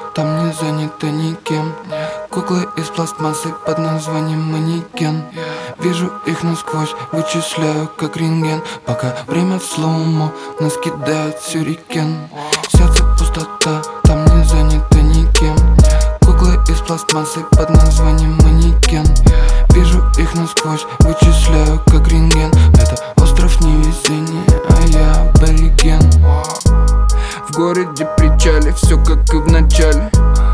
там не занято никем. Куклы из пластмассы под названием манекен. Вижу их насквозь, вычисляю как рентген. Пока время в слоумо нас кидает сюрикен. В сердце пустота, там не занято никем. Куклы из пластмассы под названием манекен. Вижу их насквозь, вычисляю как рентген. Это остров невезения, а я абориген. В городе причале, все как и в начале.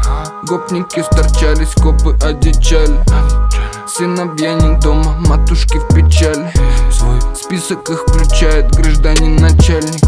Гопники сторчались, копы одичали. Сыновья не дома, матушки в печали. Свой список их включает гражданин начальник.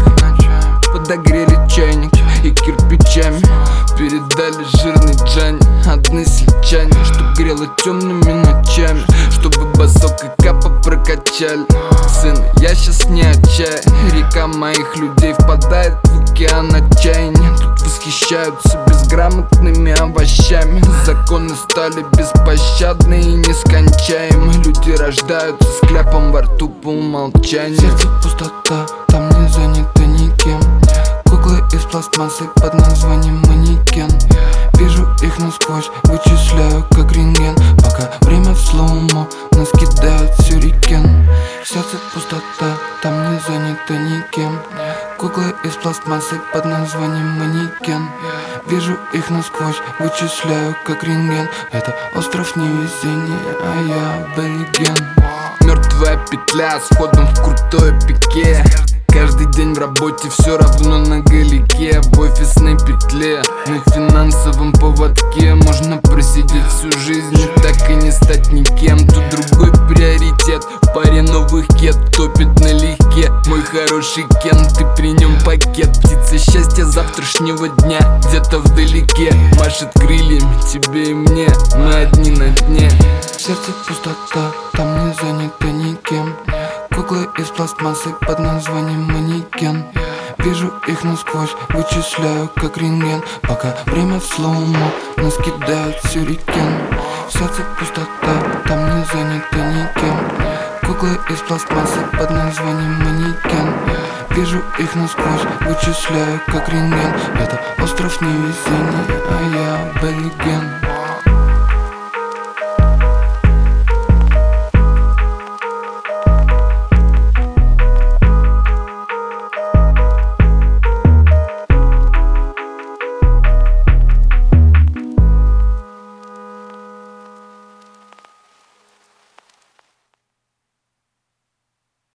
Подогрели чайник и кирпичами передали жирный Джани. Одни сельчане, чтоб грело темными ночами, чтобы басок и капа прокачали. Сын, я щас не отчаян. Река моих людей впадает в океан отчаяния. Тут восхищаются безграмотными овощами. Законы стали беспощадны и нескончаемы. Люди рождаются с кляпом во рту по умолчанию. В сердце пустота, там не занято никем. Куклы из пластмассы под названием манекен. Вижу их насквозь, вычисляю как рентген. Пока время в слоумо нас кидает сюрикен. В сердце пустота, там не занято никем. Куклы из пластмассы под названием манекен. Вижу их насквозь, вычисляю как рентген. Это остров невезения, а я абориген. Мертвая петля с ходом в крутое пике. Каждый день в работе все равно на галике. В офисной петле, на финансовом поводке. Можно просидеть всю жизнь и так и не стать никем. Тут другой приоритет, в паре новых кет топит налегке. Мой хороший Кен, ты при нем пакет. Птица счастья завтрашнего дня где-то вдалеке машет крыльями тебе и мне, мы одни на дне. В сердце пустота, там не занято никем. Куклы из пластмассы под названием манекен. Вижу их насквозь, вычисляю как рентген. Пока время в слоумо нас кидает сюрикен. В сердце пустота, там не занято никем. Куклы из пластмассы под названием манекен. Вижу их насквозь, вычисляю как рентген. Это остров невезения, а я абориген.